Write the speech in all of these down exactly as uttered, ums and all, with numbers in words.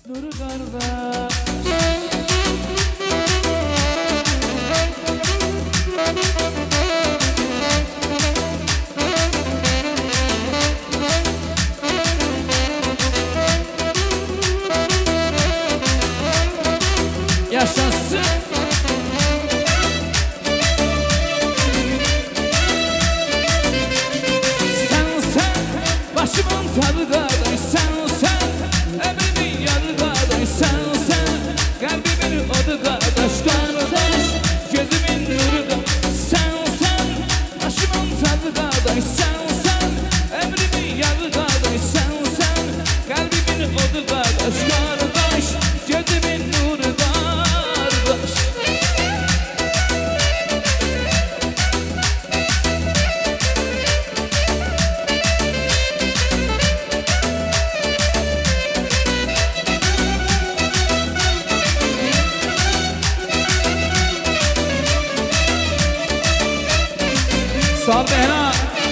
Nuru kardeş. Yaşasın. Sen sen başımın tadı kardeş, sen sen ömrümün yadı kardeş, sen sen kalbimin odu kardeş, kardeş gözümün nuru da. Sen sen başımın tadı kardeş, sen sen ömrümün yadı kardeş, sen sen kalbimin odu kardeş, kardeş gözümün nuru da. Sağ ol Behra.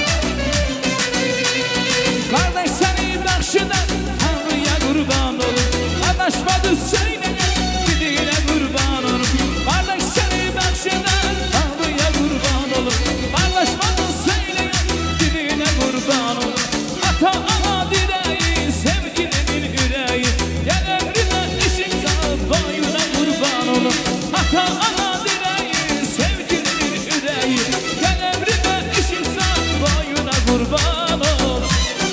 Kardeş seni bakşıdan Tanrı'ya kurban olur. Adaşmadı söyleyen diline kurban olur. Kardeş seni bakşıdan Tanrı'ya kurban olur. Adaşmadı söyleyen diline kurban olur. Ata ana direği, sevgilimin yüreği, gel ömrüme ışık sağ boyuna kurban olur. Ata ana direği, sevgilimin yüreği, gel ömrüme kurban ol.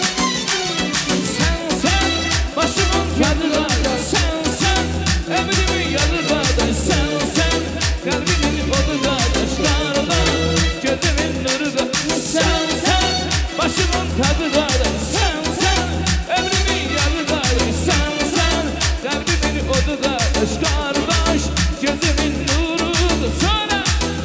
Sen sen başımın tadı kardeş, sen sen ömrümün yadı kardeş, sen sen kalbimin odu kardeş, kardeş gözümün nuru da. Sen sen başımın tadı kardeş, sen sen ömrümün yadı kardeş, sen sen kalbimin odu kardeş, kardeş gözümün nuru da. Söyle.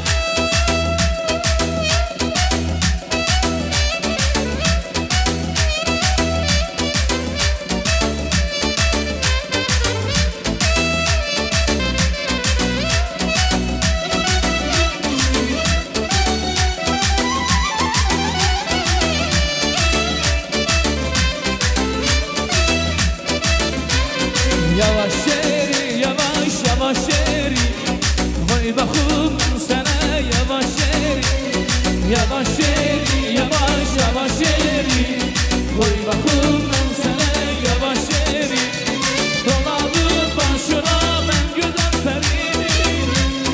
Yavaş yeri, yavaş yavaş yeri, koy bakım sana yavaş yeri. Yavaş yeri, yavaş yavaş yeri, koy bakım sana yavaş yeri. Dolanıp başına ben güzel perinim,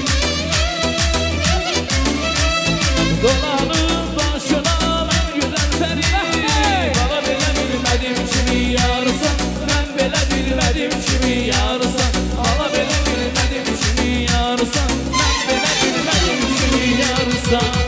dolanıp başına ben güzel perinim. Bana bile bilmedim kimi yarısa, ben bile bilmedim kimi yarısa. Bana bile bilmedim kimi yarısa, ben bile bilmedim kimi yarısa.